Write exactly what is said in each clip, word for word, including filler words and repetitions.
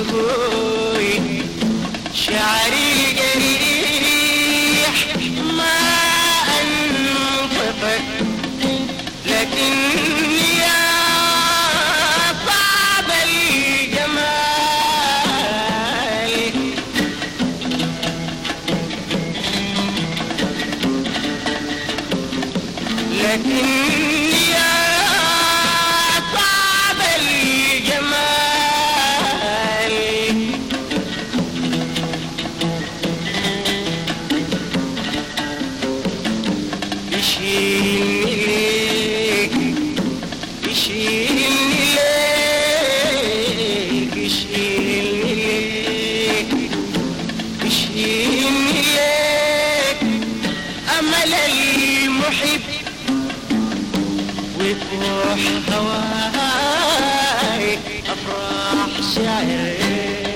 هوي شعري الجريح ما أنطفك لكن يا صعب الجمال لكن يا صعب الجمال يشيلني ليك يشيلني ليك يشيلني ليك يشيلني ليك أمل المحب ويفوح هواي أفراح شاعري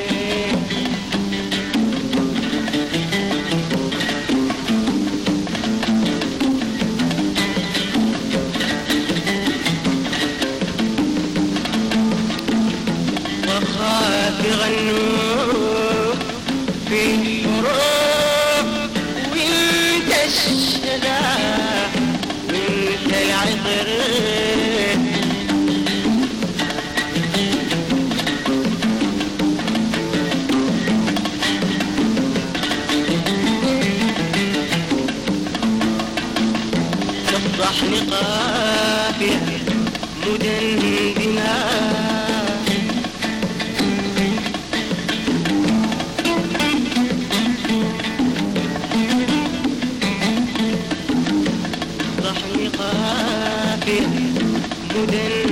وخاف يغنوا في الحروب وانت الشلاح وانت العطر تفضحني قافية مدندنة تفضحني قافية مدندنة